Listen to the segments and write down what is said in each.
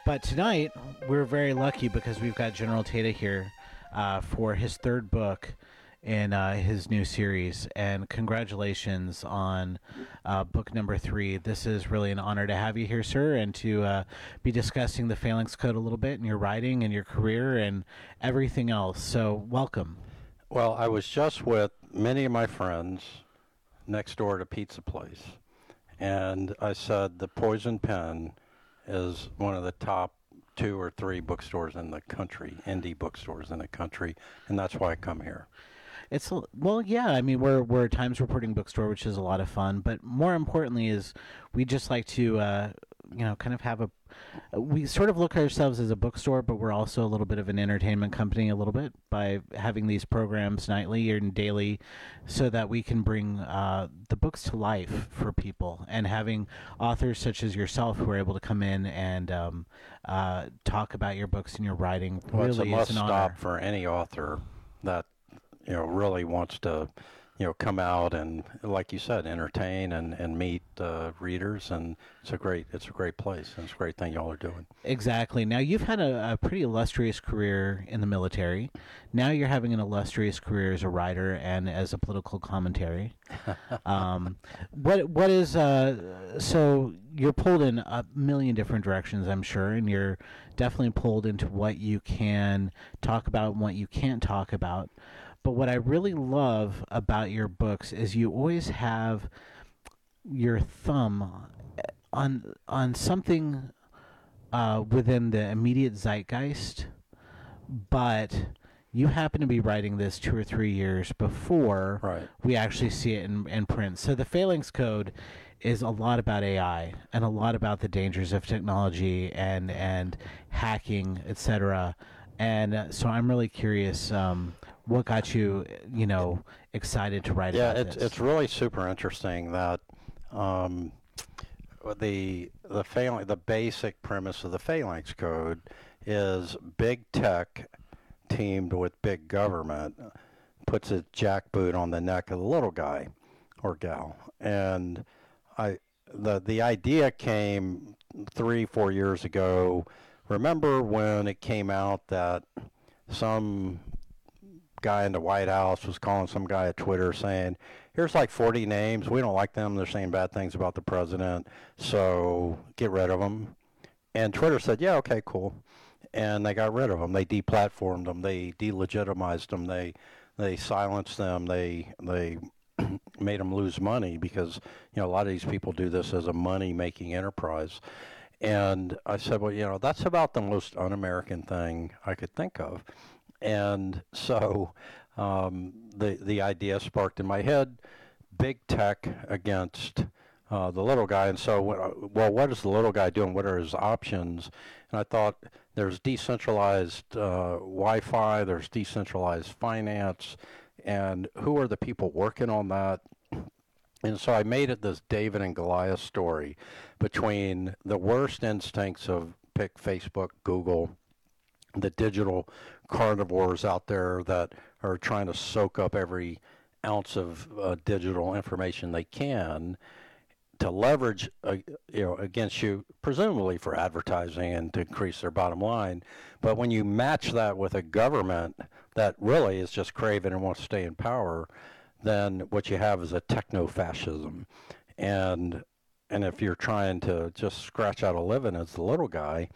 But tonight, we're very lucky because we've got General Tata here for his third book in his new series. And congratulations on book number 3. This is really an honor to have you here, sir, and to be discussing the Phalanx Code a little bit and your writing and your career and everything else. So welcome. Well, I was just with many of my friends next door at a pizza place, and I said the Poison Pen is one of the top 2 or 3 bookstores in the country, indie bookstores in the country, and that's why I come here. I mean, we're a Times reporting bookstore, which is a lot of fun, but more importantly is we just like to kind of have we sort of look at ourselves as a bookstore, but we're also a little bit of an entertainment company a little bit by having these programs nightly and daily so that we can bring the books to life for people, and having authors such as yourself who are able to come in and talk about your books and your writing really is an honor. It's a must-stop for any author that really wants to come out and, like you said, entertain and meet readers, and it's a great place, and it's a great thing y'all are doing. Exactly. Now, you've had a pretty illustrious career in the military. Now you're having an illustrious career as a writer and as a political commentary. What is so you're pulled in a million different directions, I'm sure, and you're definitely pulled into what you can talk about and what you can't talk about. But what I really love about your books is you always have your thumb on something within the immediate zeitgeist, but you happen to be writing this 2 or 3 years before we actually see it in print. So the Phalanx Code is a lot about AI and a lot about the dangers of technology and hacking, etc. And so I'm really curious, what got you, excited to write about this? Yeah, it's really super interesting that the basic premise of the Phalanx Code is big tech teamed with big government puts a jackboot on the neck of the little guy or gal. And the idea came 3-4 years ago. Remember when it came out that some guy in the White House was calling some guy at Twitter saying, here's like 40 names. We don't like them. They're saying bad things about the president, so get rid of them. And Twitter said, yeah, okay, cool. And they got rid of them. They deplatformed them. They delegitimized them. They silenced them. They made them lose money because, a lot of these people do this as a money-making enterprise. And I said, well, that's about the most un-American thing I could think of. And so the idea sparked in my head, big tech against the little guy. And so, what is the little guy doing? What are his options? And I thought there's decentralized Wi-Fi, there's decentralized finance, and who are the people working on that? And so I made it this David and Goliath story between the worst instincts of pick Facebook, Google, the digital carnivores out there that are trying to soak up every ounce of digital information they can to leverage, against you, presumably for advertising and to increase their bottom line. But when you match that with a government that really is just craven and wants to stay in power, then what you have is a techno-fascism. And if you're trying to just scratch out a living as the little guy,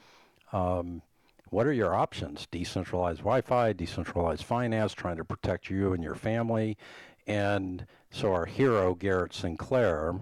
what are your options? Decentralized Wi-Fi, decentralized finance, trying to protect you and your family. And so our hero, Garrett Sinclair,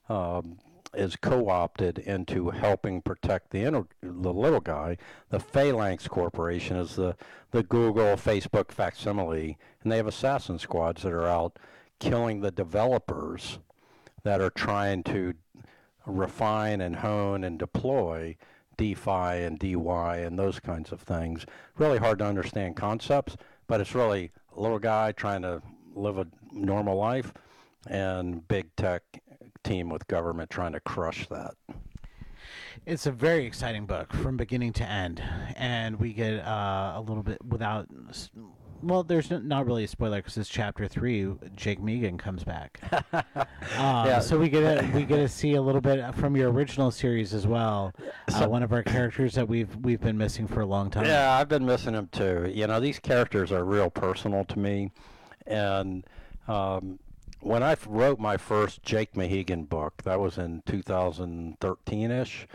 is co-opted into helping protect the little guy. The Phalanx Corporation is the Google, Facebook facsimile, and they have assassin squads that are out killing the developers that are trying to refine and hone and deploy DeFi and DY and those kinds of things. Really hard to understand concepts, but it's really a little guy trying to live a normal life and big tech team with government trying to crush that. It's a very exciting book from beginning to end, and we get a little bit, without Well, there's not really a spoiler because it's chapter 3. Jake Megan comes back, Yeah. so we get to see a little bit from your original series as well. One of our characters that we've been missing for a long time. Yeah, I've been missing him too. You know, these characters are real personal to me, and when I wrote my first Jake Mahegan book, that was in 2013-ish.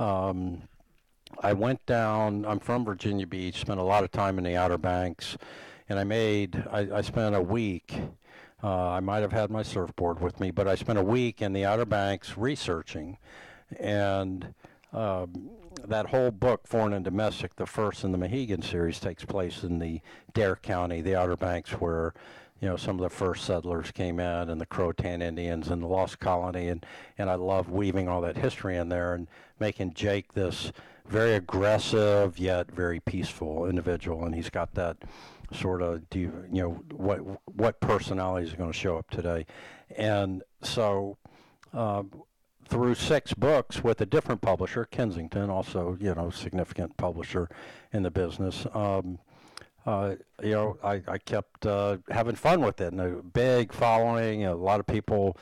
I went down. I'm from Virginia Beach. Spent a lot of time in the Outer Banks, and I spent a week. I might have had my surfboard with me, but I spent a week in the Outer Banks researching, and that whole book, Foreign and Domestic, the first in the Mahegan series, takes place in the Dare County, the Outer Banks, where some of the first settlers came in, and the Croatan Indians and the Lost Colony, and I love weaving all that history in there and making Jake this very aggressive yet very peaceful individual, and he's got that sort of what personality is going to show up today, and so through 6 books with a different publisher, Kensington, also significant publisher in the business. I kept having fun with it, and a big following. A lot of people,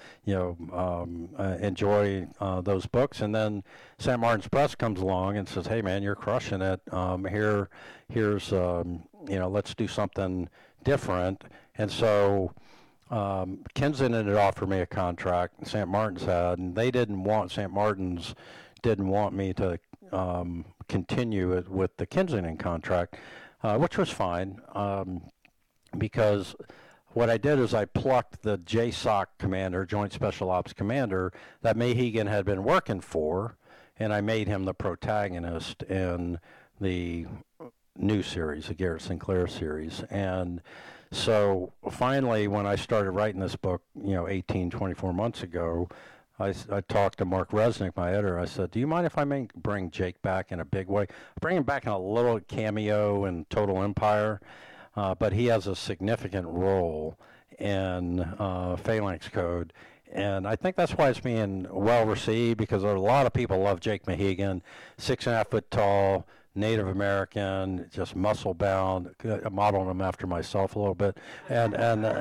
enjoy those books. And then St. Martin's Press comes along and says, "Hey, man, you're crushing it. Here's let's do something different." And so Kensington had offered me a contract, St. Martin's had, and St. Martin's didn't want me to continue it with the Kensington contract. Which was fine, because what I did is I plucked the JSOC commander, Joint Special Ops commander, that Mahegan had been working for, and I made him the protagonist in the new series, the Garrett Sinclair series. And so finally, when I started writing this book, 24 months ago, I talked to Mark Resnick, my editor. I said, "Do you mind if I bring Jake back in a big way? Bring him back in a little cameo in Total Empire, but he has a significant role in Phalanx Code." And I think that's why it's being well received, because a lot of people love Jake Mahegan, 6.5 foot tall, Native American, just muscle bound. I modeled him after myself a little bit, and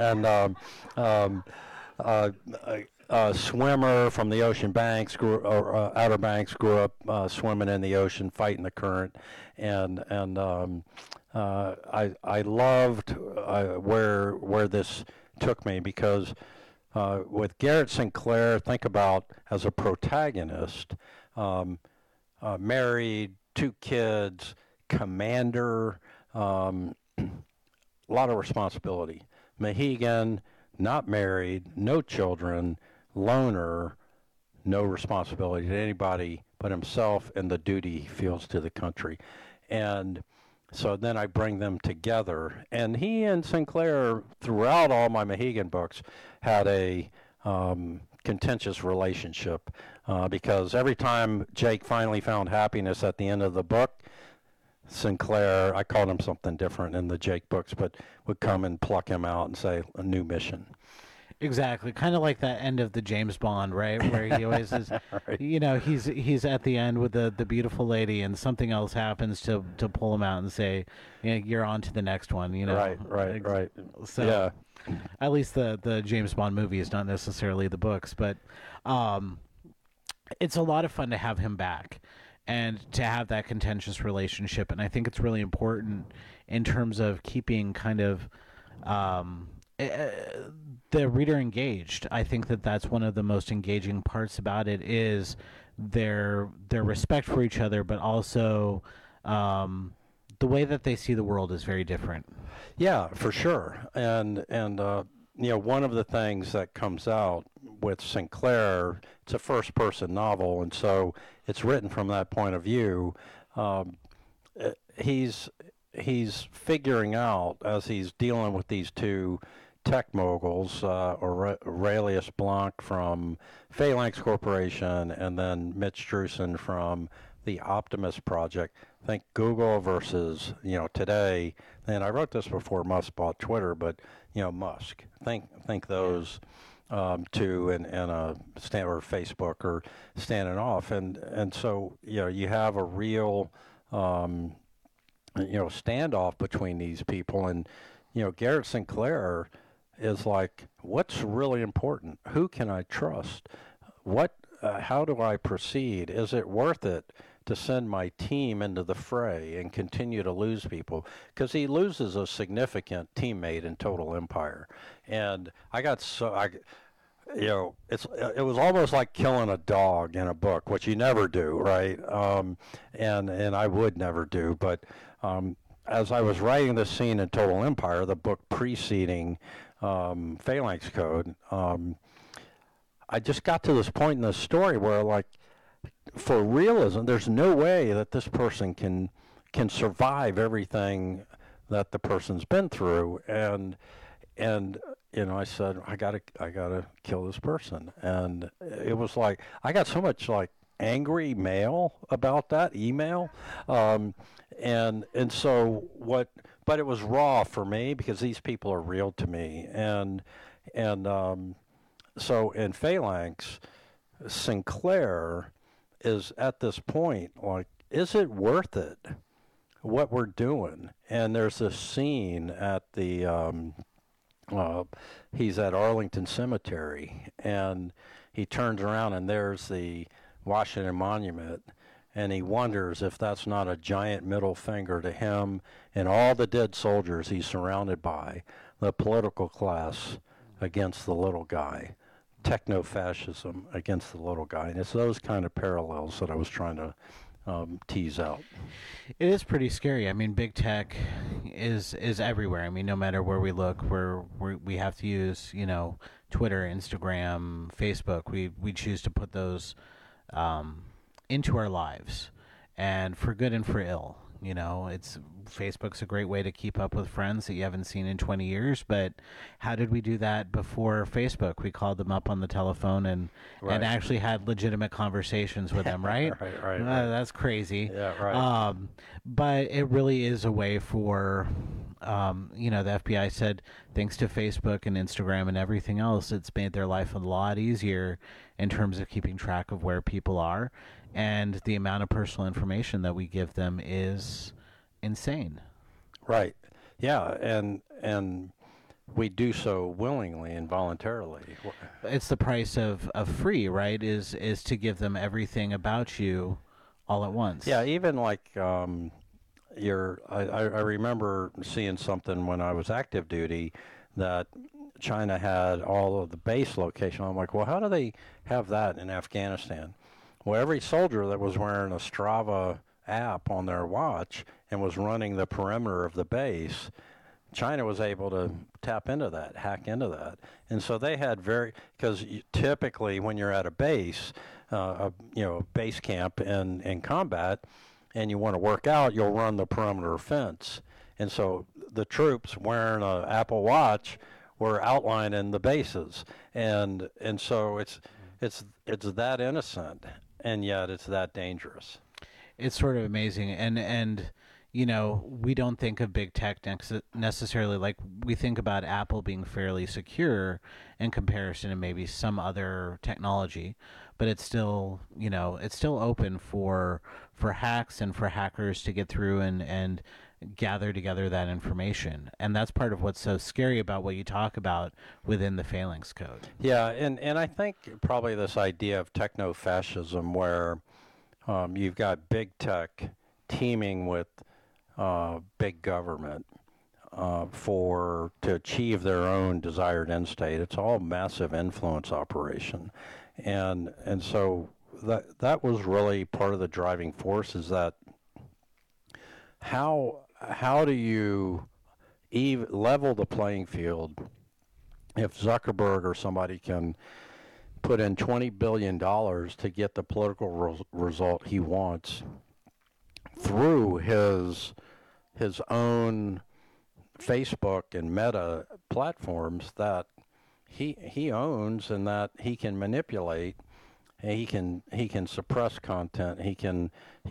swimmer from the Ocean Banks, Outer Banks, grew up swimming in the ocean, fighting the current, and I loved where this took me, because with Garrett Sinclair, think about as a protagonist, married, 2 kids, commander, a lot of responsibility. Mahegan, not married, no children, loner, no responsibility to anybody but himself and the duty he feels to the country. And so then I bring them together. And he and Sinclair, throughout all my Mahegan books, had a contentious relationship, because every time Jake finally found happiness at the end of the book, Sinclair, I called him something different in the Jake books, but would come and pluck him out and say, "A new mission." Exactly, kind of like that end of the James Bond, right? Where he always is, Right. he's at the end with the beautiful lady, and something else happens to pull him out and say, "You're on to the next one." Right. So, Yeah. at least the James Bond movie is not necessarily the books, but it's a lot of fun to have him back and to have that contentious relationship. And I think it's really important in terms of keeping kind of the reader engaged. I think that's one of the most engaging parts about it, is their respect for each other, but also the way that they see the world is very different. Yeah, for sure. And one of the things that comes out with Sinclair, it's a first-person novel, and so it's written from that point of view. He's figuring out, as he's dealing with these 2 tech moguls, Aurelius Blanc from Phalanx Corporation, and then Mitch Drusen from the Optimus Project. Think Google versus, today. And I wrote this before Musk bought Twitter, but, Musk. Think those 2 in a or Facebook or standing off. And so, you have a real, standoff between these people. And Garrett Sinclair is like, what's really important? Who can I trust? How do I proceed? Is it worth it to send my team into the fray and continue to lose people? Because he loses a significant teammate in Total Empire. And it was almost like killing a dog in a book, which you never do, right? And I would never do. But as I was writing this scene in Total Empire, the book preceding Phalanx Code, I just got to this point in the story where, like, for realism, there's no way that this person can survive everything that the person's been through, and I said, I gotta kill this person. And it was like, I got so much like angry mail about that email. And so but it was raw for me because these people are real to me. So in Phalanx, Sinclair is at this point like, is it worth it, what we're doing? And there's this scene at the, he's at Arlington Cemetery, and he turns around and there's the Washington Monument, and he wonders if that's not a giant middle finger to him and all the dead soldiers he's surrounded by, the political class against the little guy, techno-fascism against the little guy. And it's those kind of parallels that I was trying to tease out. It is pretty scary. I mean, big tech is everywhere. I mean, no matter where we look, we have to use, Twitter, Instagram, Facebook. We choose to put those into our lives, and for good and for ill. Facebook's a great way to keep up with friends that you haven't seen in 20 years, but how did we do that before Facebook? We called them up on the telephone and actually had legitimate conversations with them, right? Right. That's crazy. Yeah, right. But it really is a way for, the FBI said, thanks to Facebook and Instagram and everything else, it's made their life a lot easier in terms of keeping track of where people are. And the amount of personal information that we give them is insane. Right. Yeah, and we do so willingly and voluntarily. It's the price of free, right? Is to give them everything about you all at once. Yeah, even like I remember seeing something when I was active duty that China had all of the base location. I'm like, well, how do they have that in Afghanistan? Well, every soldier that was wearing a Strava app on their watch and was running the perimeter of the base, China was able to tap into that, hack into that. And so they had because typically when you're at a base, base camp in combat, and you want to work out, you'll run the perimeter fence. And so the troops wearing an Apple Watch were outlining the bases. And so it's that innocent, and yet it's that dangerous. It's sort of amazing. And we don't think of big tech necessarily like we think about Apple being fairly secure in comparison to maybe some other technology, but it's still, it's still open for hacks and for hackers to get through and gather together that information. And that's part of what's so scary about what you talk about within the Phalanx Code. Yeah, and I think probably this idea of techno-fascism where you've got big tech teaming with big government to achieve their own desired end state. It's all massive influence operation. And so that was really part of the driving force, is that how do you level the playing field if Zuckerberg or somebody can put in $20 billion to get the political result he wants through his own Facebook and Meta platforms that he owns and that he can manipulate, and he can suppress content, he can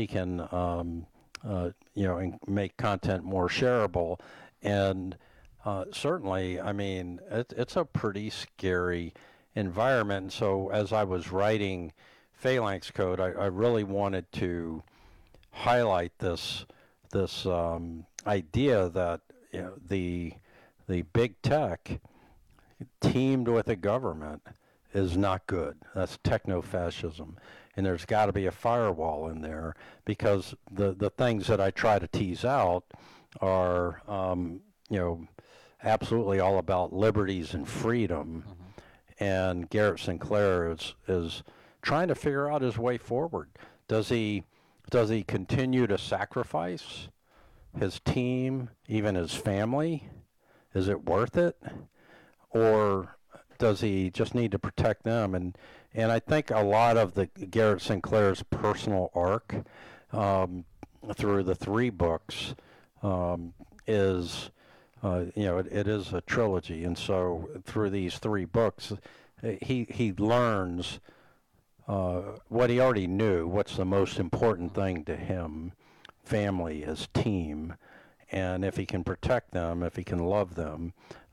make content more shareable, and certainly, I mean, it's a pretty scary environment. And so as I was writing Phalanx Code, I really wanted to highlight this idea that the the big tech teamed with the government is not good. That's techno-fascism. And there's got to be a firewall in there, because the things that I try to tease out are, absolutely all about liberties and freedom. And Garrett Sinclair is trying to figure out his way forward. Does he continue to sacrifice his team, even his family? Is it worth it? Or does he just need to protect them? And I think a lot of the Garrett Sinclair's personal arc through the 3 books is, it is a trilogy. And so through these 3 books, he learns what he already knew, what's the most important thing to him: family, his team. And if he can protect them, if he can love them,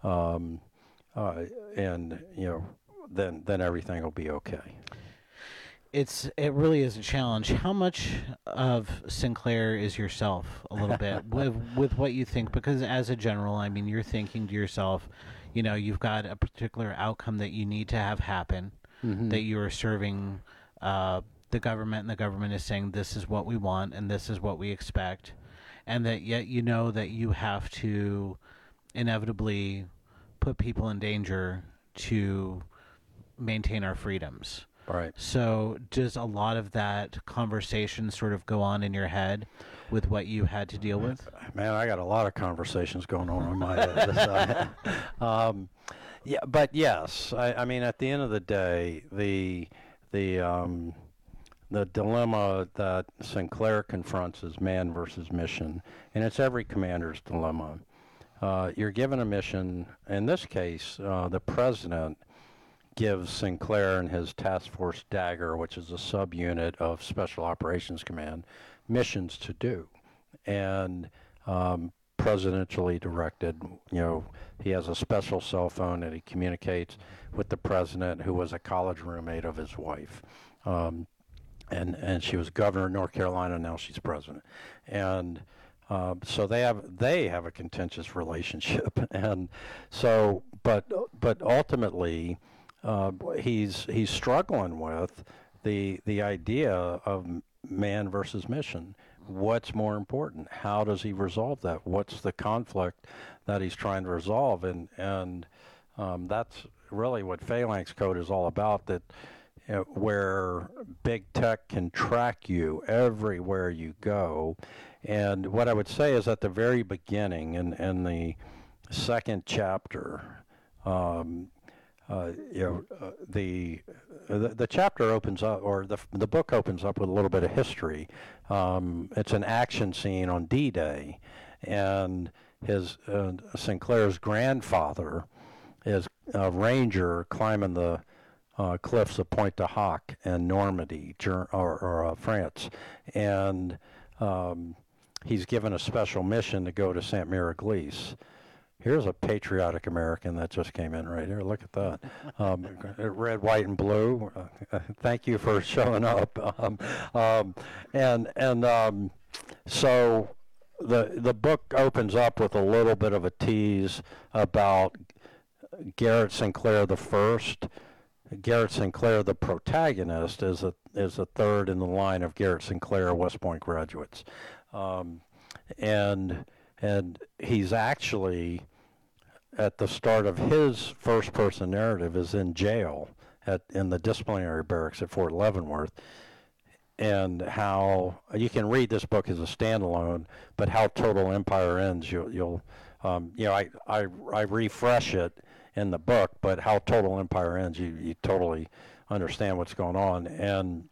then everything will be okay. It really is a challenge. How much of Sinclair is yourself, a little bit, with what you think? Because as a general, I mean, you're thinking to yourself, you've got a particular outcome that you need to have happen, that you are serving the government, and the government is saying this is what we want and this is what we expect, and that yet that you have to inevitably put people in danger to maintain our freedoms. Right. So does a lot of that conversation sort of go on in your head with what you had to deal with? Man, I got a lot of conversations going on in my head. Yeah, but yes, I mean, at the end of the day, the dilemma that Sinclair confronts is man versus mission, and it's every commander's dilemma. You're given a mission. In this case, the president gives Sinclair and his Task Force Dagger, which is a subunit of Special Operations Command, missions to do. And presidentially directed, he has a special cell phone and he communicates with the president, who was a college roommate of his wife. And she was governor of North Carolina, now she's president. And so they have a contentious relationship. And so, but ultimately, he's struggling with the idea of man versus mission. What's more important? How does he resolve that? What's the conflict that he's trying to resolve? And that's really what Phalanx Code is all about, that where big tech can track you everywhere you go. And what I would say is, at the very beginning, in the 2nd chapter, the chapter opens up, or the book opens up with a little bit of history. It's an action scene on D-Day, and his Sinclair's grandfather is a ranger climbing the cliffs of Pointe du Hoc in Normandy, France, and he's given a special mission to go to Sainte-Mère-Église. Here's a patriotic American that just came in right here. Look at that. Red, white, and blue. Thank you for showing up. So the book opens up with a little bit of a tease about Garrett Sinclair the first. Garrett Sinclair, the protagonist, is a third in the line of Garrett Sinclair West Point graduates. And he's actually, at the start of his first-person narrative, is in jail in the disciplinary barracks at Fort Leavenworth. And how you can read this book as a standalone, but how Total Empire ends, I refresh it in the book, but how Total Empire ends, you totally understand what's going on. And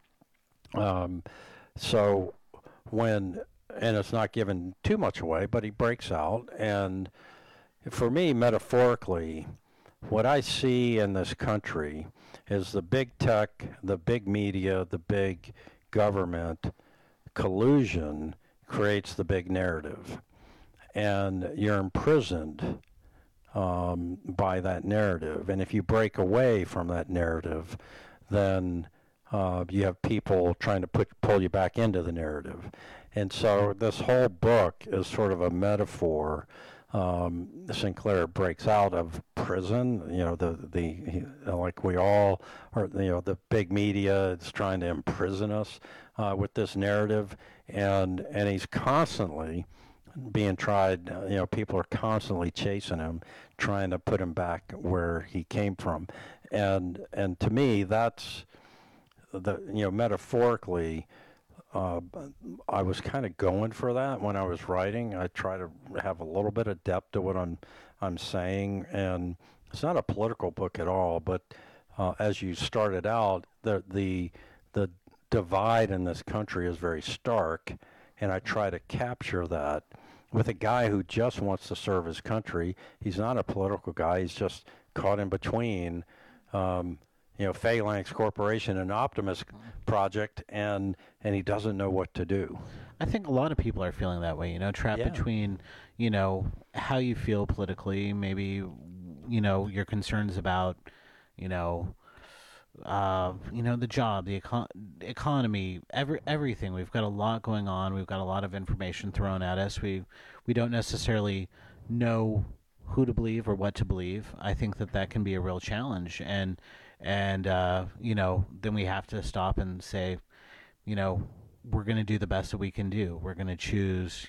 so and it's not given too much away, but he breaks out. And for me, metaphorically, what I see in this country is the big tech, the big media, the big government collusion creates the big narrative. And you're imprisoned by that narrative. And if you break away from that narrative, then you have people trying to pull you back into the narrative. And so this whole book is sort of a metaphor Sinclair breaks out of prison. Like we all are, the big media is trying to imprison us with this narrative, and he's constantly being tried. People are constantly chasing him, trying to put him back where he came from, and to me, that's metaphorically. I was kind of going for that when I was writing. I try to have a little bit of depth to what I'm saying, and it's not a political book at all. But as you started out, the divide in this country is very stark, and I try to capture that with a guy who just wants to serve his country. He's not a political guy. He's just caught in between. Phalanx Corporation and Optimus Project, and he doesn't know what to do. I think a lot of people are feeling that way, trapped between, how you feel politically, maybe, your concerns about, the job, the economy, everything. We've got a lot going on. We've got a lot of information thrown at us. We don't necessarily know who to believe or what to believe. I think that can be a real challenge, and then we have to stop and say, we're going to do the best that we can do. We're going to choose,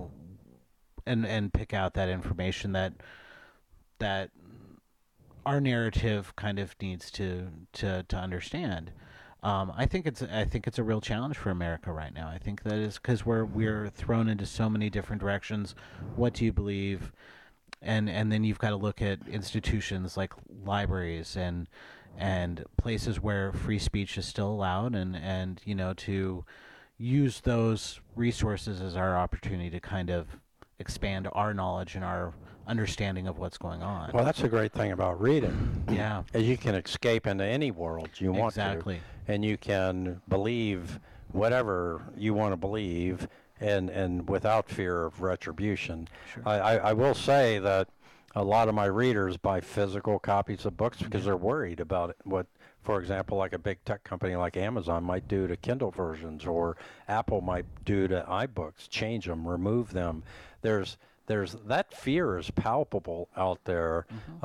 and pick out that information that our narrative kind of needs to understand. I think it's a real challenge for America right now. I think that is because we're thrown into so many different directions. What do you believe? And then you've got to look at institutions like libraries and places where free speech is still allowed, and to use those resources as our opportunity to kind of expand our knowledge and our understanding of what's going on. Well, that's a great thing about reading. Yeah. As you can escape into any world you want Exactly. to, and you can believe whatever you want to believe, and without fear of retribution. Sure. I will say that a lot of my readers buy physical copies of books because they're worried about what, for example, like a big tech company like Amazon might do to Kindle versions, or Apple might do to iBooks, change them, remove them. There's that fear is palpable out there.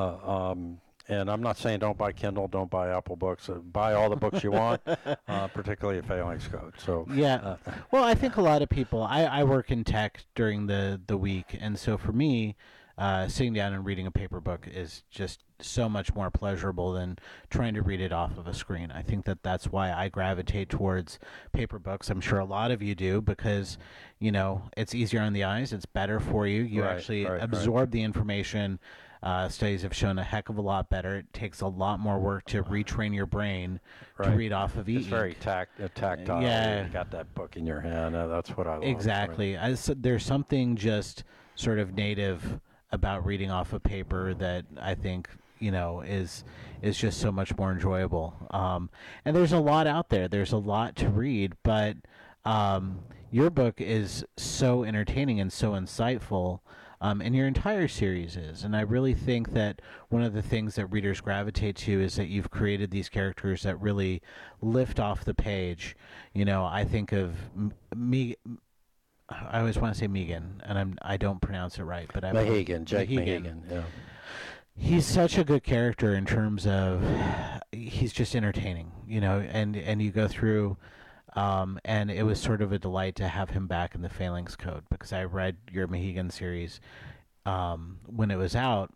And I'm not saying don't buy Kindle, don't buy Apple Books, buy all the books you want, particularly a Phalanx Code. So yeah, well, I think a lot of people. I work in tech during the week, and so for me, sitting down and reading a paper book is just so much more pleasurable than trying to read it off of a screen. I think that's why I gravitate towards paper books. I'm sure a lot of you do, because it's easier on the eyes, it's better for you. You actually absorb the information. Studies have shown a heck of a lot better. It takes a lot more work to retrain your brain to read off of e-ink. It's very tactile. Yeah. You got that book in your hand. That's what I love. Exactly. There's something just sort of native about reading off of paper that I think is just so much more enjoyable. And there's a lot out there. There's a lot to read, but your book is so entertaining and so insightful. And your entire series is. And I really think that one of the things that readers gravitate to is that you've created these characters that really lift off the page. I think of me. I always want to say Megan, and I don't pronounce it right, but Jake Mehigan. Yeah. He's such a good character in terms of he's just entertaining, and you go through. And it was sort of a delight to have him back in the Phalanx Code, because I read your Mehigan series when it was out.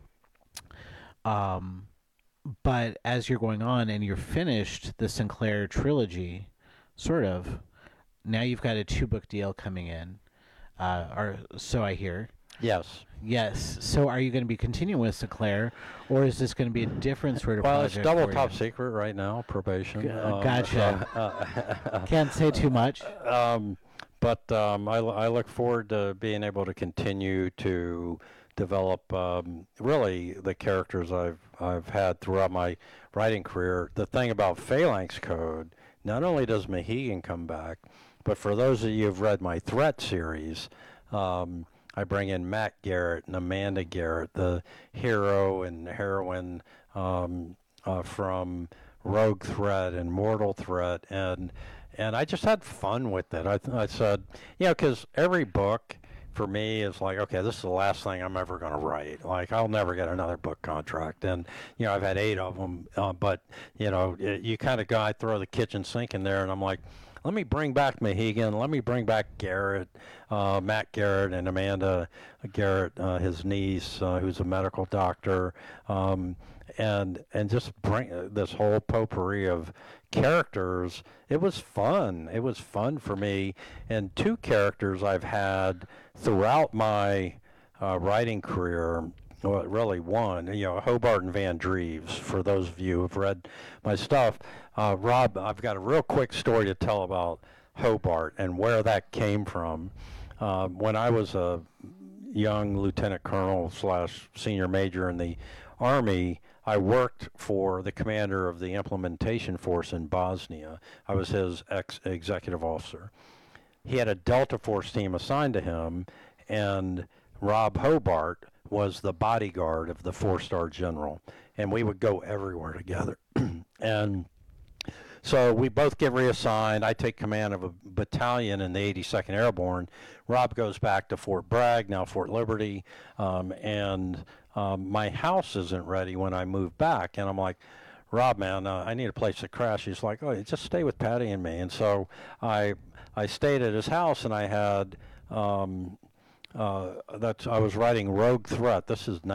But as you're going on and you're finished the Sinclair trilogy, sort of, now you've got a 2-book deal coming in, or so I hear. Yes. So are you going to be continuing with Sinclair, or is this going to be a different sort of project? Well, it's double top secret right now, probation. Gotcha. Can't say too much. But I look forward to being able to continue to develop really the characters I've had throughout my writing career. The thing about Phalanx Code, not only does Mehigan come back, but for those of you who've read my Threat series, I bring in Matt Garrett and Amanda Garrett, the hero and heroine from Rogue Threat and Mortal Threat, and I just had fun with it. I said, because every book for me is like, okay, this is the last thing I'm ever going to write. Like, I'll never get another book contract. And, I've had 8 of them, but, you kind of go, I throw the kitchen sink in there, and I'm like, let me bring back Mohegan. Let me bring back Garrett, Matt Garrett, and Amanda Garrett, his niece, who's a medical doctor, and just bring this whole potpourri of characters. It was fun. It was fun for me. And 2 characters I've had throughout my writing career. Well, really one, Hobart and Van Dreves, for those of you who've read my stuff. Rob, I've got a real quick story to tell about Hobart and where that came from. When I was a young lieutenant colonel / senior major in the Army, I worked for the commander of the implementation force in Bosnia. I was his executive officer. He had a Delta Force team assigned to him, and Rob Hobart was the bodyguard of the 4-star general, and we would go everywhere together. And so we both get reassigned. I take command of a battalion in the 82nd Airborne. Rob goes back to Fort Bragg, now Fort Liberty, and my house isn't ready when I move back. And I'm like, Rob, man, I need a place to crash. He's like, oh, just stay with Patty and me. And so I stayed at his house, and I had I was writing Rogue Threat. This is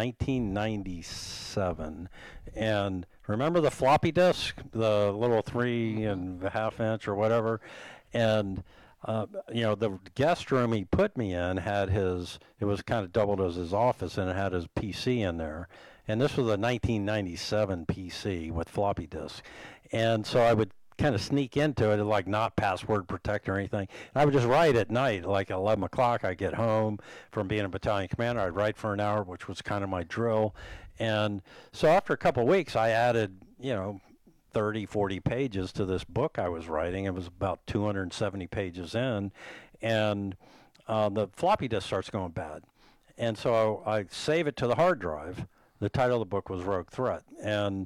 1997, and remember the floppy disk, the little 3.5 inch or whatever, and the guest room he put me in had it was kind of doubled as his office, and it had his PC in there, and this was a 1997 PC with floppy disk, and so I would kind of sneak into it, like not password protect or anything. And I would just write at night, like 11 o'clock. I'd get home from being a battalion commander. I'd write for an hour, which was kind of my drill. And so after a couple of weeks, I added, 30, 40 pages to this book I was writing. It was about 270 pages in. And the floppy disk starts going bad. And so I save it to the hard drive. The title of the book was Rogue Threat. And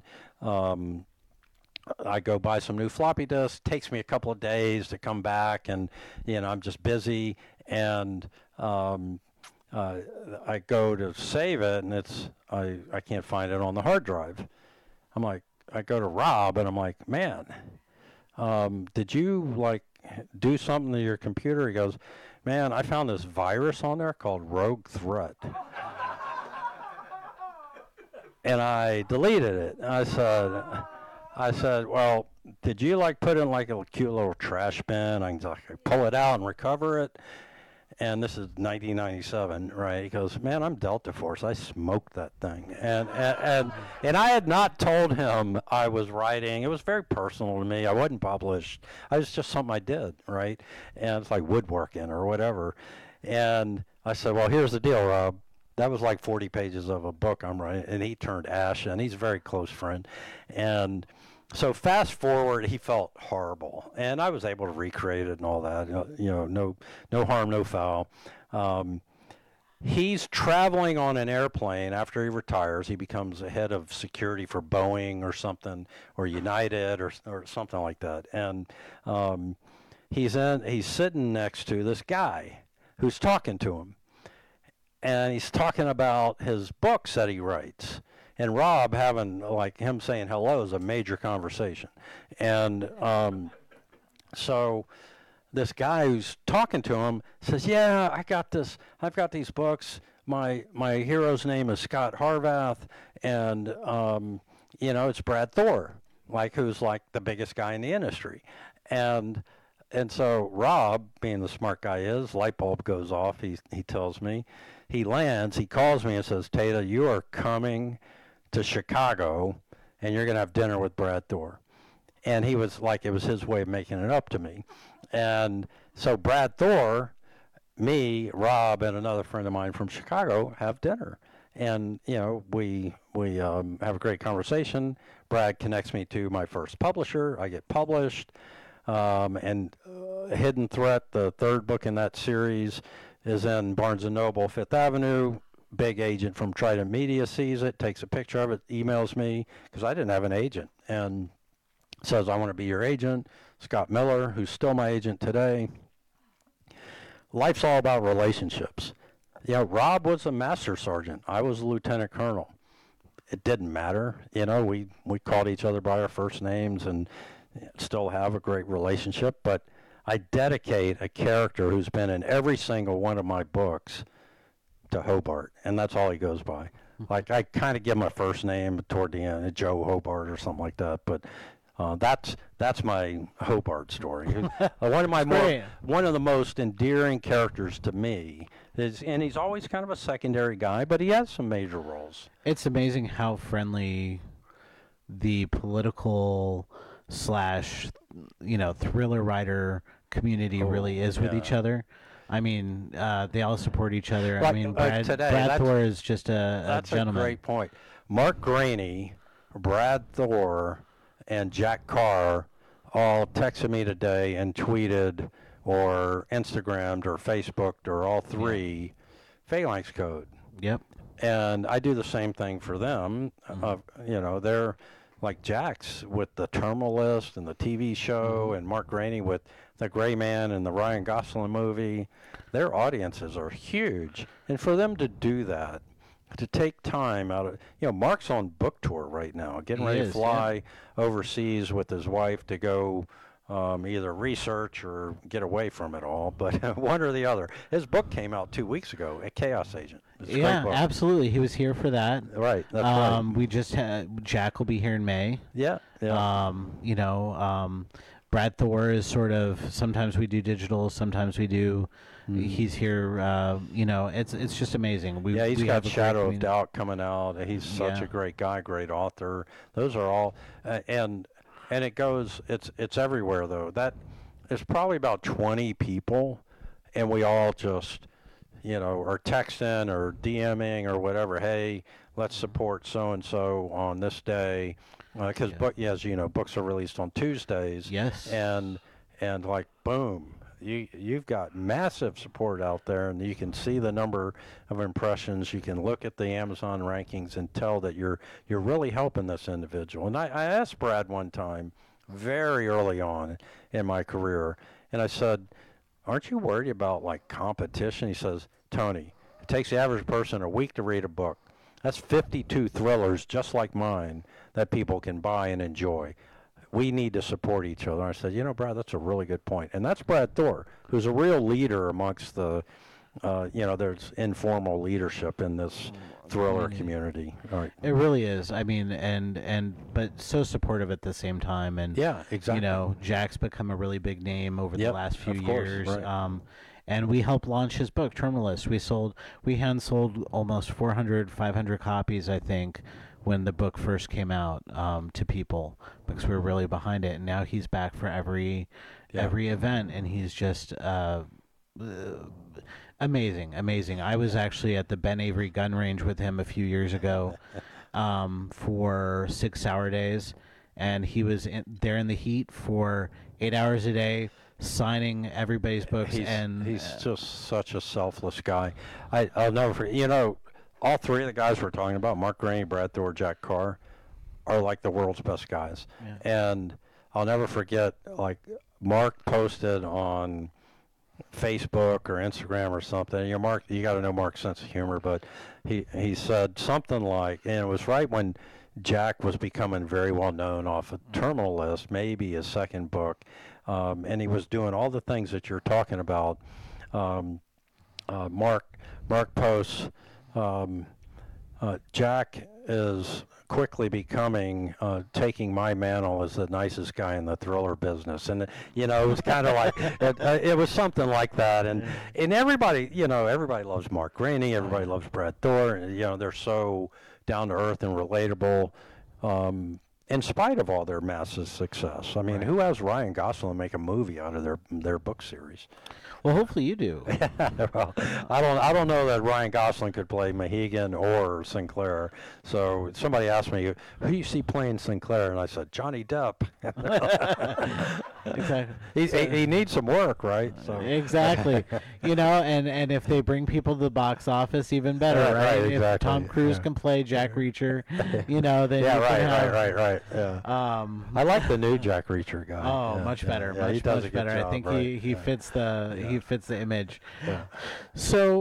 I go buy some new floppy disks. Takes me a couple of days to come back, and I'm just busy. And I go to save it, and I can't find it on the hard drive. I go to Rob, and I'm like, man, did you do something to your computer? He goes, man, I found this virus on there called Rogue Threat. And I deleted it. I said, well, did you put in a cute little trash bin? I can pull it out and recover it. And this is 1997, right? He goes, man, I'm Delta Force. I smoked that thing. And I had not told him I was writing. It was very personal to me. I wasn't published. It was just something I did, right? And it's like woodworking or whatever. And I said, well, here's the deal, Rob. That was 40 pages of a book I'm writing, and he turned ash, and he's a very close friend. And so fast forward, he felt horrible, and I was able to recreate it and all that. No harm, no foul. He's traveling on an airplane after he retires. He becomes a head of security for Boeing or something, or United or something like that. And he's sitting next to this guy who's talking to him. And he's talking about his books that he writes. And Rob having, him saying hello is a major conversation. And so this guy who's talking to him says, yeah, I've got these books. My hero's name is Scott Harvath, and, it's Brad Thor, who's the biggest guy in the industry. And so Rob, being the smart guy is, light bulb goes off. He tells me. He lands, he calls me and says, Tata, you are coming to Chicago, and you're going to have dinner with Brad Thor. And he was it was his way of making it up to me. And so Brad Thor, me, Rob, and another friend of mine from Chicago have dinner. And, we have a great conversation. Brad connects me to my first publisher. I get published. And Hidden Threat, the third book in that series, is in Barnes & Noble, Fifth Avenue. Big agent from Trident Media sees it, takes a picture of it, emails me, because I didn't have an agent, and says, I want to be your agent. Scott Miller, who's still my agent today. Life's all about relationships. Yeah, Rob was a master sergeant. I was a lieutenant colonel. It didn't matter. We called each other by our first names and still have a great relationship. But I dedicate a character who's been in every single one of my books to Hobart, and that's all he goes by. Like, I kind of give him a first name toward the end, Joe Hobart or something like that. But that's my Hobart story. One of the most endearing characters to me is, and he's always kind of a secondary guy, but he has some major roles. It's amazing how friendly the political / thriller writer community really is with each other. I mean, they all support each other. Like, I mean, Brad Thor is just a that's gentleman. That's a great point. Mark Graney, Brad Thor, and Jack Carr all texted me today and tweeted or Instagrammed or Facebooked or all three Phalanx Code. Yep. And I do the same thing for them. They're like Jack's with the Terminal List and the TV show, and Mark Graney with The Gray Man and the Ryan Gosling movie. Their audiences are huge. And for them to do that, to take time out of, Mark's on book tour right now, getting ready to fly overseas with his wife to go either research or get away from it all, but one or the other. His book came out 2 weeks ago at Chaos Agent. Yeah, absolutely. He was here for that. Right. That's right. We just had Jack will be here in May. Yeah. Brad Thor is sort of, sometimes we do digital, sometimes we do. He's here. It's just amazing. He's got Shadow of Doubt coming out. He's such a great guy, great author. Those are all, and it goes. It's everywhere though. That it's probably about 20 people, and we all just, are texting or DMing or whatever. Hey, let's support so and so on this day, because as you know, books are released on Tuesdays. Yes. And like boom. You've got massive support out there, and you can see the number of impressions. You can look at the Amazon rankings and tell that you're really helping this individual. And I asked Brad one time, very early on in my career, and I said, aren't you worried about like competition? He says, Tony, it takes the average person a week to read a book. That's 52 thrillers just like mine that people can buy and enjoy. We need to support each other. I said, Brad, that's a really good point. And that's Brad Thor, who's a real leader amongst the, there's informal leadership in this thriller community. Right. It really is. I mean, but so supportive at the same time. And, yeah, exactly. Jack's become a really big name over the last few years. Right. And we helped launch his book, Terminal List. We hand sold almost 400, 500 copies, I think, when the book first came out to people, because we were really behind it. And now he's back for every event, and he's just amazing. I was actually at the Ben Avery gun range with him a few years ago for 6 hour days, and he was there in the heat for 8 hours a day, signing everybody's books. He's just such a selfless guy. I'll never forget. All three of the guys we're talking about, Mark Graney, Brad Thor, Jack Carr, are like the world's best guys. Yeah. And I'll never forget, like, Mark posted on Facebook or Instagram or something. Mark, you got to know Mark's sense of humor, but he said something like, and it was right when Jack was becoming very well known off of Terminal List, maybe his second book, and he was doing all the things that you're talking about. Mark posts, Jack is quickly becoming, taking my mantle as the nicest guy in the thriller business. And, it was kind of like, it was something like that. And everybody, everybody loves Mark Graney. Everybody loves Brad Thor. And, they're so down to earth and relatable. In spite of all their massive success. I mean, who has Ryan Gosling make a movie out of their book series? Well, hopefully you do. Well, I don't know that Ryan Gosling could play Mohegan or Sinclair. So somebody asked me, who do you see playing Sinclair? And I said, Johnny Depp. Exactly. He needs some work, right? So. Exactly. And if they bring people to the box office, even better, right? Exactly. If Tom Cruise can play Jack Reacher, then right. Yeah. I like the new Jack Reacher guy. Oh, much better. Much better. Job, I think he fits the image. Yeah. So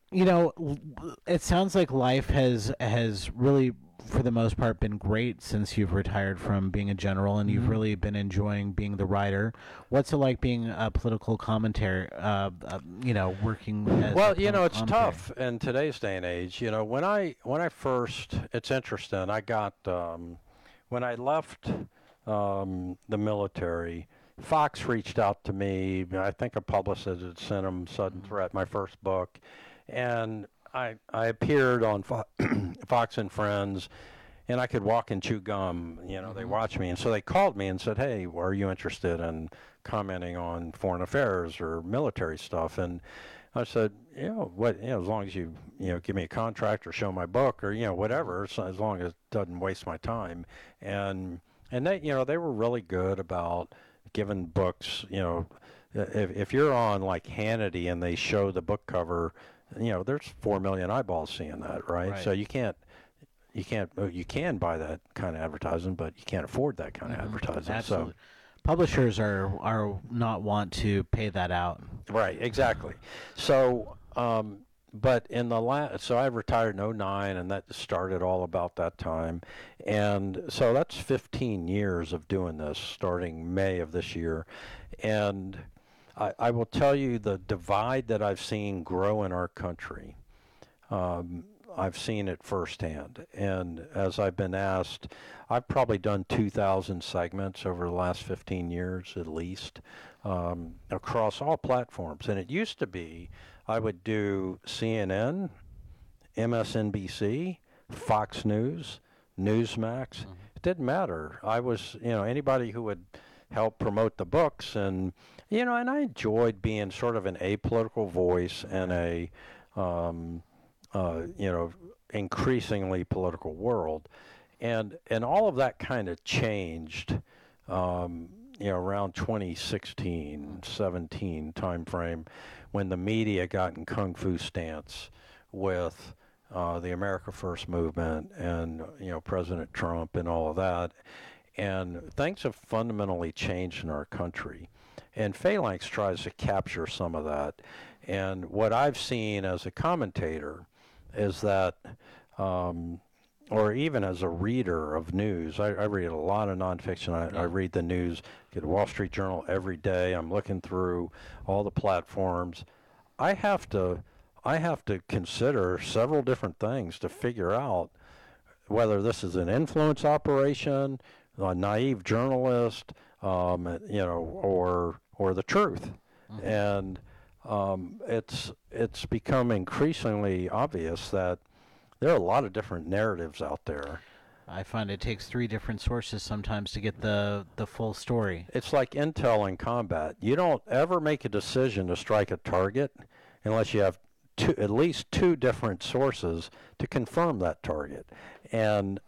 It sounds like life has really, for the most part, been great since you've retired from being a general, and you've really been enjoying being the writer. What's it like being a political commentary? Working as Well, a political it's commentary? tough in today's day and age. When I first, it's interesting. I got when I left the military, Fox reached out to me. I think a publicist had sent him Sudden Threat, my first book, and I appeared on Fox and Friends, and I could walk and chew gum. They watched me, and so they called me and said, "Hey, are you interested in commenting on foreign affairs or military stuff?" And I said, as long as you give me a contract or show my book or whatever, so as long as it doesn't waste my time. And they were really good about giving books. If you're on like Hannity and they show the book cover, there's 4 million eyeballs seeing that, right? So you can buy that kind of advertising, but you can't afford that kind of advertising. Absolutely. Publishers are not want to pay that out. Right, exactly. So, but in so I retired in '09, and that started all about that time. And so that's 15 years of doing this, starting May of this year. And I will tell you the divide that I've seen grow in our country. I've seen it firsthand. And as I've been asked, I've probably done 2,000 segments over the last 15 years at least, across all platforms. And it used to be I would do CNN, MSNBC, Fox News, Newsmax. It didn't matter. I was, anybody who would help promote the books. And, and I enjoyed being sort of an apolitical voice in a, increasingly political world. And all of that kind of changed, around 2016, 17 timeframe, when the media got in kung fu stance with the America First movement and, President Trump and all of that. And things have fundamentally changed in our country. And Phalanx tries to capture some of that. And what I've seen as a commentator is that, or even as a reader of news, I read a lot of nonfiction. I read the news, get Wall Street Journal every day. I'm looking through all the platforms. I have to consider several different things to figure out whether this is an influence operation, a naive journalist, or the truth. And it's become increasingly obvious that there are a lot of different narratives out there. I find it takes 3 different sources sometimes to get the full story. It's like intel in combat. You don't ever make a decision to strike a target unless you have at least 2 different sources to confirm that target. And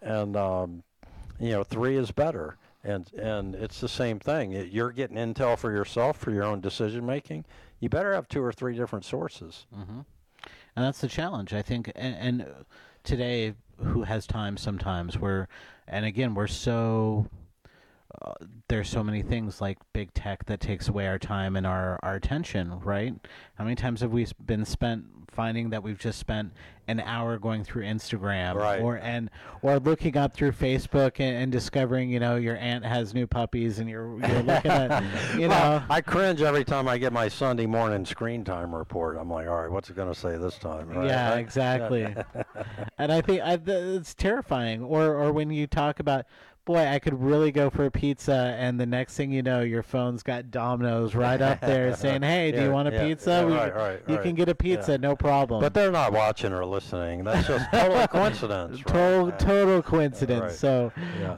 3 is better. And it's the same thing. You're getting intel for yourself, for your own decision making. You better have 2 or 3 different sources. And that's the challenge, I think. And today, who has time sometimes? We're so there's so many things like big tech that takes away our time and our attention, right? How many times have we been spent finding that we've just spent an hour going through Instagram, right, or looking up through Facebook and discovering, your aunt has new puppies and you're looking at, Well, I cringe every time I get my Sunday morning screen time report. I'm like, all right, what's it going to say this time? Right? Yeah, exactly. And I think it's terrifying. Or when you talk about, boy, I could really go for a pizza, and the next thing you know, your phone's got Domino's right up there saying, hey, do you want a pizza? You can get a pizza, no problem. But they're not watching or listening. That's just total coincidence. Total coincidence. Right. So,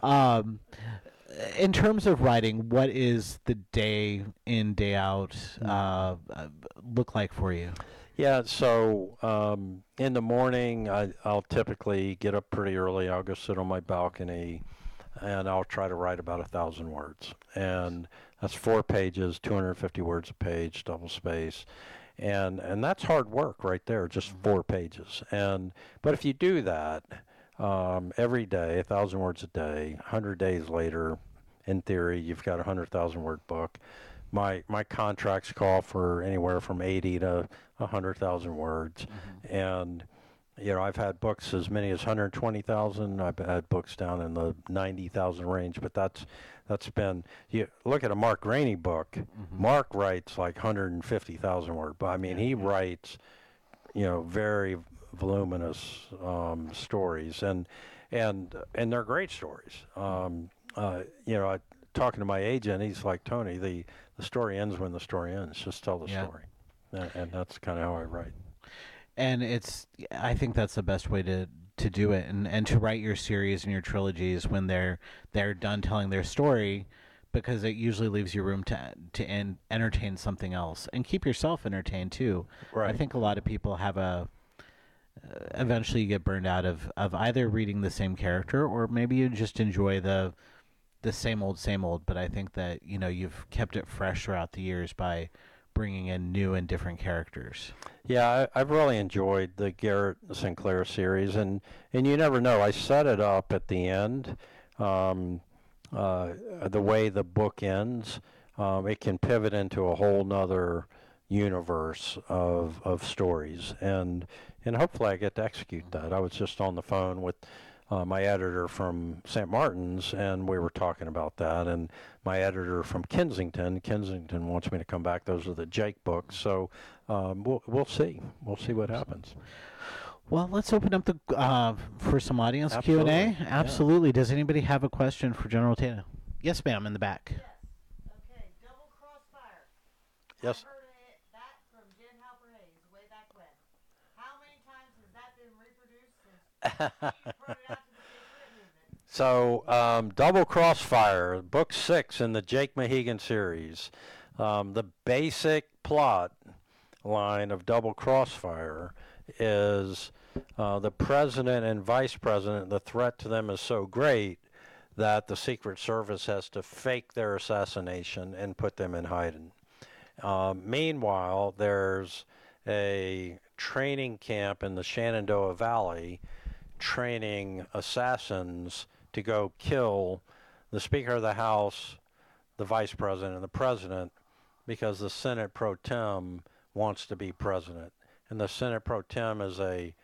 in terms of writing, what is the day in, day out look like for you? Yeah, so in the morning, I'll typically get up pretty early. I'll go sit on my balcony, and I'll try to write about 1,000 words. And that's 4 pages, 250 words a page, double space. And that's hard work right there, just 4 pages. But if you do that every day, 1,000 words a day, 100 days later, in theory, you've got a 100,000 word book. my contracts call for anywhere from 80 to 100,000 words, and I've had books as many as 120,000. I've had books down in the 90,000 range, but that's been, you look at a Mark Rainey book. Mark writes like 150,000 word, but I mean he writes very voluminous stories, and they're great stories. Talking to my agent, he's like, Tony, the story ends when the story ends. Just tell the story, and that's kind of how I write. And I think that's the best way to do it, and to write your series and your trilogies when they're done telling their story, because it usually leaves you room to entertain something else and keep yourself entertained too. Right. I think a lot of people have eventually you get burned out of either reading the same character, or maybe you just enjoy the same old. But I think that you've kept it fresh throughout the years by bringing in new and different characters. Yeah, I've really enjoyed the Garrett Sinclair series, and you never know. I set it up at the end, the way the book ends, it can pivot into a whole nother universe of stories, and hopefully I get to execute that. I was just on the phone with my editor from St. Martin's, and we were talking about that, and my editor from Kensington wants me to come back. Those are the Jake books, so we'll see what happens. Well, let's open up for some audience Q&A. Absolutely. Does anybody have a question for General Tana? Yes, ma'am, in the back. Yes. Okay, Double Crossfire. Yes. I heard that from Jen Halper Hayes way back when. How many times has that been reproduced since you brought it out to the Patriot movement? So, Double Crossfire, book 6 in the Jake Mahegan series. The basic plot line of Double Crossfire is the president and vice president, the threat to them is so great that the Secret Service has to fake their assassination and put them in hiding. Meanwhile, there's a training camp in the Shenandoah Valley training assassins to go kill the Speaker of the House, the Vice President, and the President, because the Senate Pro Tem wants to be president. And the Senate Pro Tem is a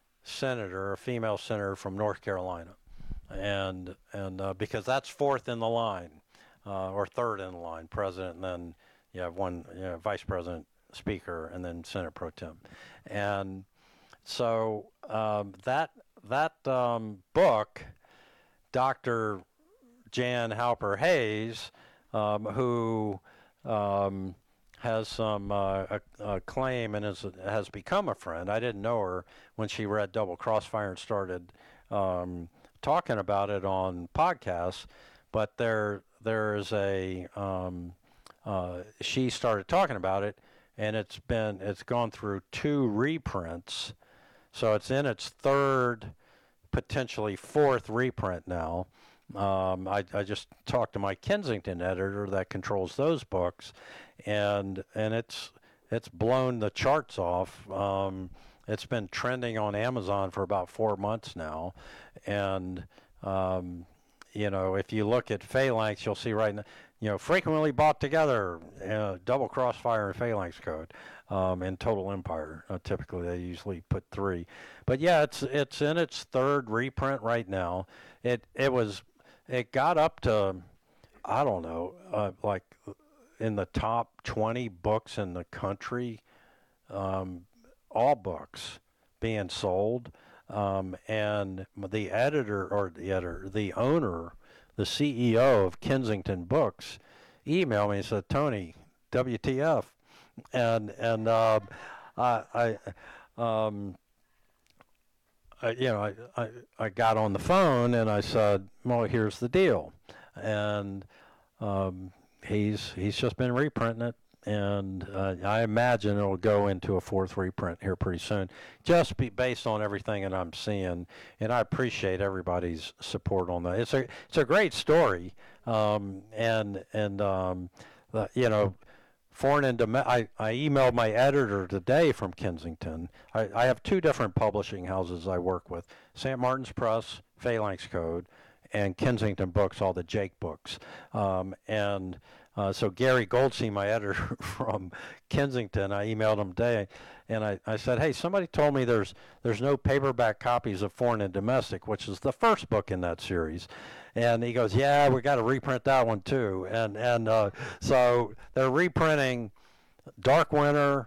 female senator from North Carolina. And because that's fourth in the line, or third in the line, president, and then you have one vice president, speaker, and then Senate Pro Tem. And so that book, Dr. Jan Halper Hayes, who has some acclaim and has become a friend. I didn't know her when she read Double Crossfire and started talking about it on podcasts, but there is she started talking about it, and it's gone through 2 reprints, so it's in its 3rd, potentially 4th reprint now. I just talked to my Kensington editor that controls those books, and it's blown the charts off. It's been trending on Amazon for about 4 months now, and if you look at Phalanx, you'll see right now, frequently bought together, Double Crossfire and Phalanx Code, in Total Empire. Typically, they usually put 3, but yeah, it's in its 3rd reprint right now. It got up to, I don't know, like in the top 20 books in the country, all books being sold, and the owner, the CEO of Kensington Books, emailed me and said, Tony, WTF, and I got on the phone and I said, well, here's the deal, and he's just been reprinting it, and I imagine it'll go into a 4th reprint here pretty soon, just based on everything that I'm seeing, and I appreciate everybody's support on that. It's a great story, foreign and domestic. I emailed my editor today from Kensington. I have 2 different publishing houses I work with: St. Martin's Press, Phalanx Code, and Kensington Books, all the Jake books. And So Gary Goldstein, my editor from Kensington, I emailed him today, and I said, hey, somebody told me there's no paperback copies of Foreign and Domestic, which is the first book in that series. And he goes, yeah, we got to reprint that one too. And so they're reprinting Dark Winter,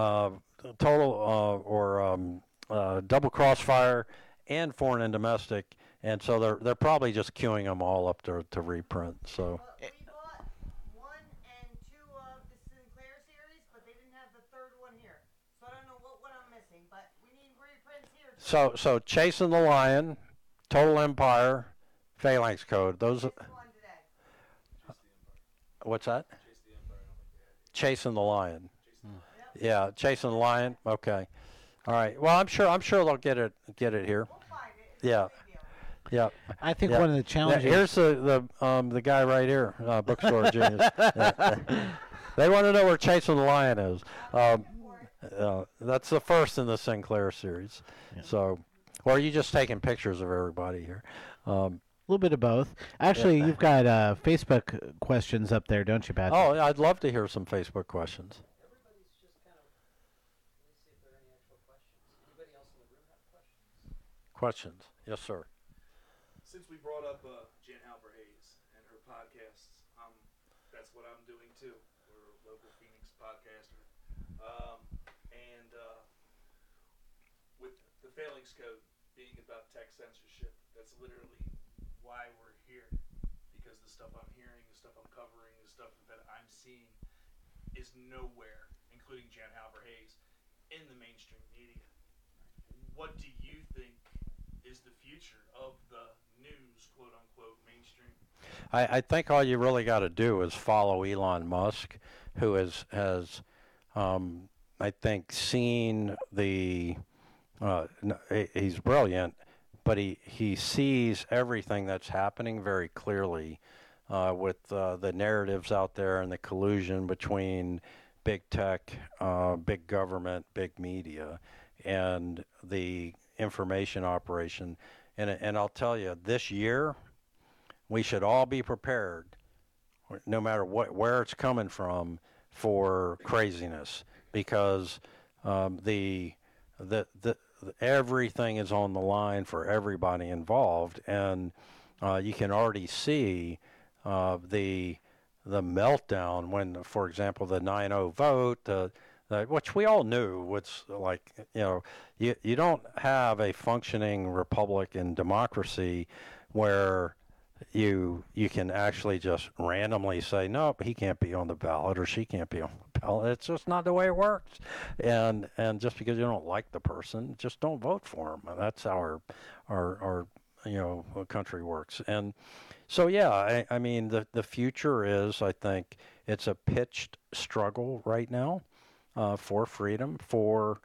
Double Crossfire, and Foreign and Domestic. And so they're probably just queuing them all up to reprint. So. We bought 1 and 2 of the Sinclair series, but they didn't have the third one here. So I don't know what I'm missing, but we need reprints here. So Chasing the Lion, Total Empire, Phalanx Code. Those. One today. What's that? Chasing the Lion. Yeah, Chasing the Lion. Okay. All right. Well, I'm sure they'll get it here. We'll find it. Yeah. Yeah. I think Yeah. one of the challenges. Here's the guy right here, Bookstore Genius. They want to know where Chasing the Lion is. That's the first in the Sinclair series. Yeah. So, or are you just taking pictures of everybody here? A little bit of both. Actually, you've got Facebook questions up there, don't you, Patrick? Oh, I'd love to hear some Facebook questions. Everybody's just kind of, let me see if there are any actual questions. Anybody else in the room have questions? Questions? Yes, sir. Since we brought up Jan Halper Hayes and her podcasts, that's what I'm doing too. We're a local Phoenix podcaster. And with the Phalanx Code being about tech censorship, that's literally why we're here. Because the stuff I'm hearing, the stuff I'm covering, the stuff that I'm seeing is nowhere, including Jan Halper Hayes, in the mainstream media. What do you think is the future of the news, quote unquote, mainstream? I think all you really got to do is follow Elon Musk, who has I think seen the he's brilliant, but he sees everything that's happening very clearly with the narratives out there and the collusion between big tech, big government, big media, and the information operation. And I'll tell you, this year, we should all be prepared, no matter where it's coming from, for craziness, because everything is on the line for everybody involved, and you can already see the meltdown when, for example, the 9-0 vote, which we all knew was like, you don't have a functioning republic and democracy where you can actually just randomly say, nope, he can't be on the ballot or she can't be on the ballot. It's just not the way it works. And just because you don't like the person, just don't vote for him. That's how our country works. And so, yeah, I mean, the future is, I think, it's a pitched struggle right now for freedom, for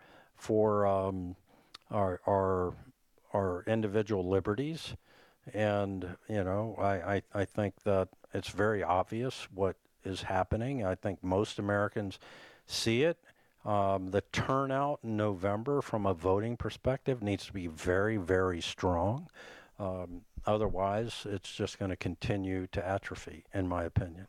our individual liberties. And, I think that it's very obvious what is happening. I think most Americans see it. The turnout in November from a voting perspective needs to be very, very strong. Otherwise, it's just going to continue to atrophy, in my opinion.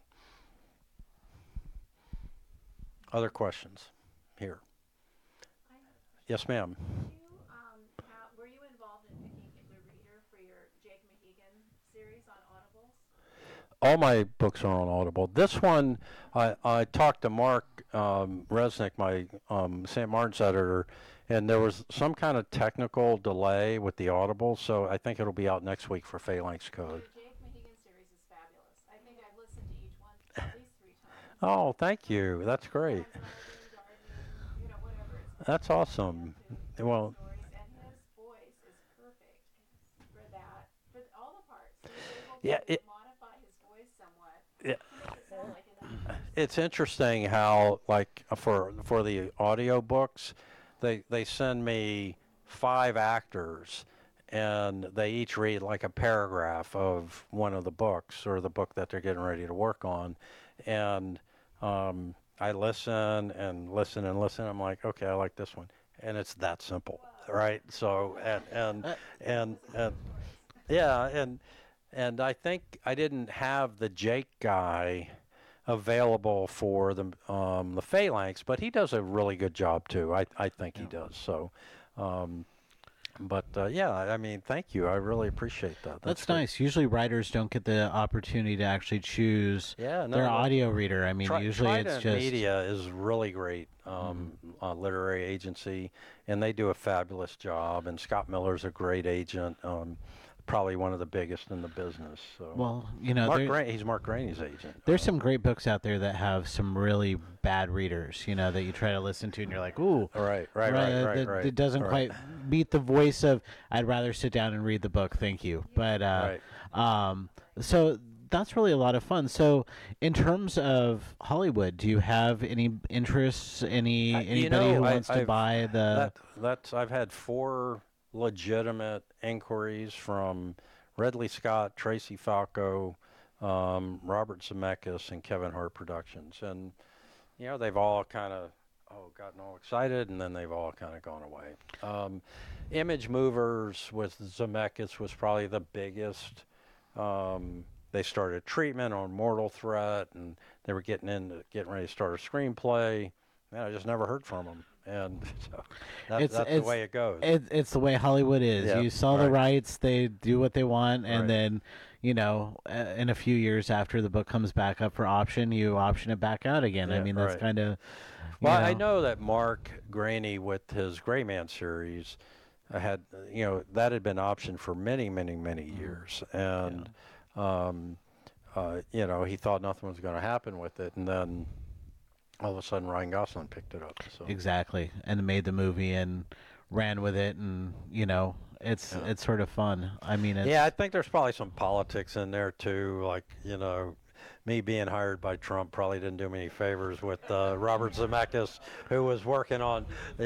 Other questions here? Yes, ma'am. Were you involved in picking the reader for your Jake Mahegan series on Audibles? All my books are on Audible. This one, I talked to Mark Resnick, my St. Martin's editor, and there was some kind of technical delay with the Audible, so I think it'll be out next week for Phalanx Code. Your Jake Mahegan series is fabulous. I think I've listened to each one at least 3 times. Oh, thank you. That's great. Whatever. That's awesome. Well, And his voice is perfect for that, for all the parts. Yeah, He was able to modify his voice somewhat. Yeah. To make it sound like another person. It's interesting how, like, for the audio books, they send me 5 actors, and they each read like a paragraph of one of the books or the book that they're getting ready to work on, and I listen and listen and listen. I'm like, okay, I like this one, and it's that simple, right? So and yeah, and I think I didn't have the Jake guy available for the phalanx, but he does a really good job too. I think he does. So, but yeah, I mean, thank you. I really appreciate that. That's great. nice. Usually writers don't get the opportunity to actually choose Yeah, no, their no. audio reader. I mean, usually Trident it's just Media is really great, literary agency, and they do a fabulous job. And Scott Miller's a great agent, probably one of the biggest in the business. So. well, you know, He's Mark Graney's agent. there's some great books out there that have some really bad readers, you know, that you try to listen to and you're like, ooh, Right. It doesn't quite meet the voice of, I'd rather sit down and read the book, thank you. But, so that's really a lot of fun. So in terms of Hollywood, do you have any interests, anybody who wants to buy the... I've had 4 legitimate inquiries from Ridley Scott, Tracy Falco, Robert Zemeckis, and Kevin Hart Productions, and you know they've all kind of gotten all excited, and then they've all kind of gone away. Image Movers with Zemeckis was probably the biggest. They started treatment on Mortal Threat, and they were getting ready to start a screenplay. And I just never heard from them. And so that's the way it goes. It's the way Hollywood is. Yeah, you sell the rights, they do what they want, and Right. then, you know, in a few years after the book comes back up for option, you option it back out again. I Yeah, mean, that's right. kind of... Well, I know that Mark Graney with his Gray Man series had, you know, that had been optioned for many, many, many years. And, you know, he thought nothing was going to happen with it. And then all of a sudden Ryan Gosling picked it up. So. Exactly. And made the movie and ran with it, and, you know, it's sort of fun. I mean, Yeah, I think there's probably some politics in there too. Like, you know, me being hired by Trump probably didn't do me any favors with Robert Zemeckis, who was working on,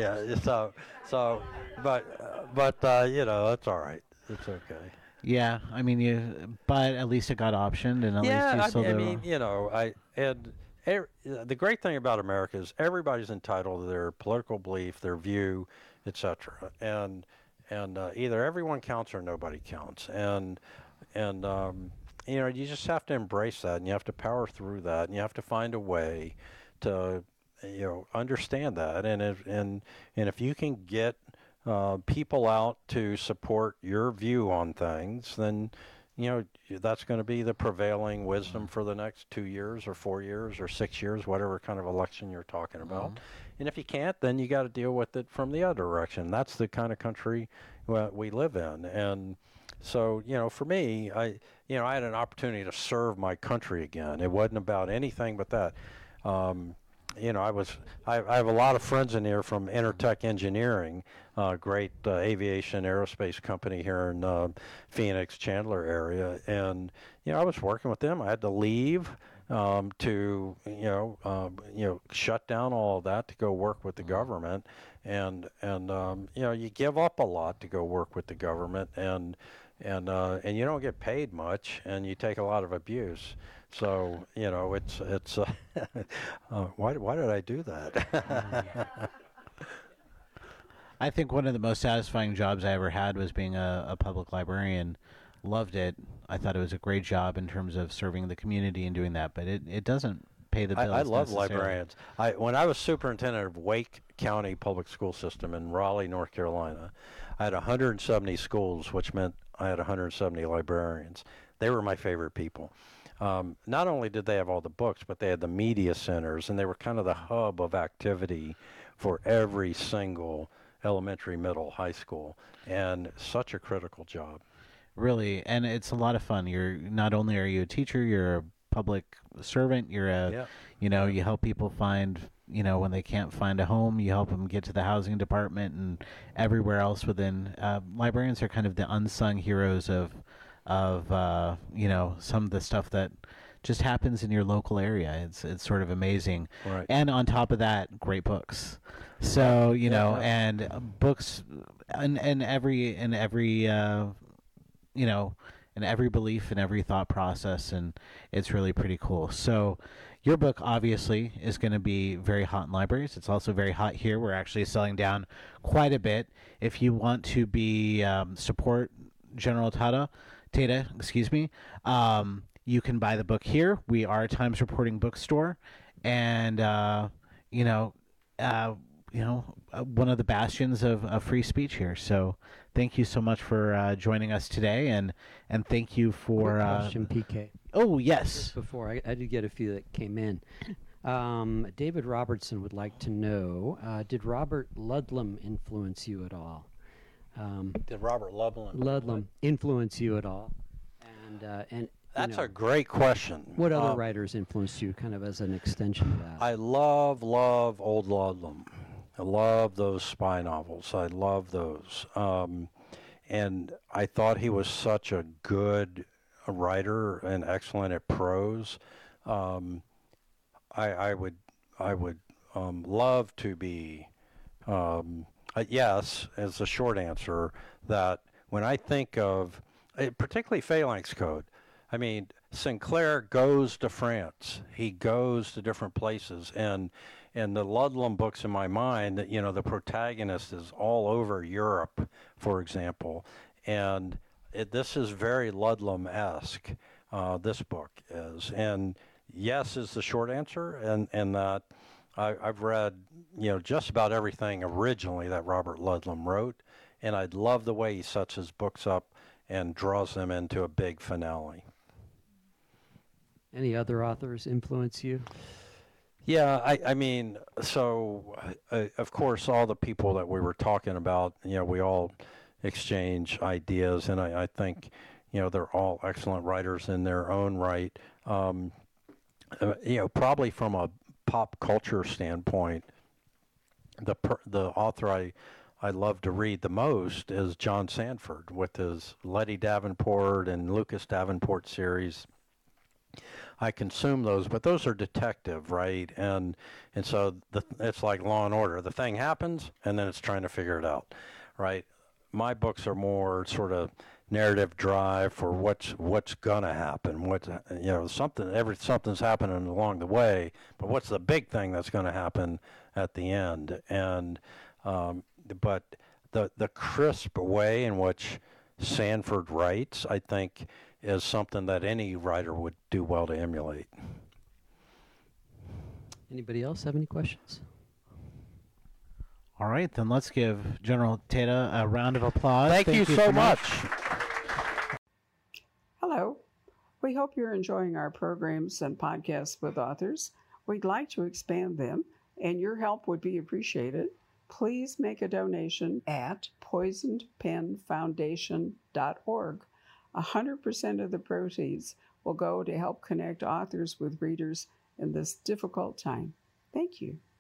but you know, that's all right. It's okay. Yeah, I mean, but at least it got optioned, and at least you sold I mean, you know, the great thing about America is everybody's entitled to their political belief, their view, etc. And either everyone counts or nobody counts. And you know, you just have to embrace that, and you have to power through that, and you have to find a way to, you know, understand that. And if you can get people out to support your view on things, then, you know, that's going to be the prevailing wisdom for the next 2 years or 4 years or 6 years, whatever kind of election you're talking about. And if you can't, then you got to deal with it from the other direction. That's the kind of country we live in. And so, you know, for me, I had an opportunity to serve my country again. It wasn't about anything but that. You know, I have a lot of friends in here from Intertech Engineering, great aviation aerospace company here in Phoenix, Chandler area. And, you know, I was working with them. I had to leave to, you know, shut down all of that to go work with the government. And you know, you give up a lot to go work with the government, and you don't get paid much, and you take a lot of abuse. So, you know, it's why did I do that? I think one of the most satisfying jobs I ever had was being a public librarian. Loved it. I thought it was a great job in terms of serving the community and doing that, but it doesn't pay the bills. I love necessarily. librarians. When I was superintendent of Wake County Public School System in Raleigh, North Carolina, I had 170 schools, which meant I had 170 librarians. They were my favorite people. Not only did they have all the books, but they had the media centers, and they were kind of the hub of activity for every single elementary, middle, high school, and such a critical job. Really, and it's a lot of fun. You're not only are you a teacher, you're a public servant. You're you know, you help people find, you know, when they can't find a home, you help them get to the housing department and everywhere else within. Librarians are kind of the unsung heroes of you know, some of the stuff that just happens in your local area. It's sort of amazing. Right. And on top of that, great books. So, you know, and books and every you know, in every belief and every thought process, and it's really pretty cool. So your book obviously is going to be very hot in libraries. It's also very hot here. We're actually selling down quite a bit. If you want to be support General Tata, excuse me, you can buy the book here. We are a Times Reporting bookstore, and one of the bastions of free speech here. So thank you so much for joining us today, and thank you for Quick question, PK. Oh yes. Just before I did get a few that came in. David Robertson would like to know: did Robert Ludlum influence you at all? Did Robert Ludlum influence you at all? And That's a great question. What other writers influenced you, kind of as an extension of that? I love old Ludlum. I love those spy novels. I love those. And I thought he was such a good writer and excellent at prose. I would love to be, yes, as the short answer, that when I think of, particularly Phalanx Code, I mean, Sinclair goes to France. He goes to different places. And the Ludlum books in my mind, that the protagonist is all over Europe, for example. And this is very Ludlum-esque, this book is. And yes is the short answer, and that I've read, just about everything originally that Robert Ludlum wrote, and I love the way he sets his books up and draws them into a big finale. Any other authors influence you? Yeah, I mean, so of course, all the people that we were talking about, we all exchange ideas, and I think, they're all excellent writers in their own right. Probably from a pop culture standpoint, the author I love to read the most is John Sanford with his Letty Davenport and Lucas Davenport series. I consume those, but those are detective, right? And so it's like Law and Order. The thing happens, and then it's trying to figure it out, right? My books are more sort of narrative drive for what's gonna happen. Something's happening along the way, but what's the big thing that's gonna happen at the end? And but the crisp way in which Sanford writes, I think, is something that any writer would do well to emulate. Anybody else have any questions? All right, then let's give General Tata a round of applause. Thank you so much. Hello. We hope you're enjoying our programs and podcasts with authors. We'd like to expand them, and your help would be appreciated. Please make a donation at poisonedpenfoundation.org. 100% of the proceeds will go to help connect authors with readers in this difficult time. Thank you.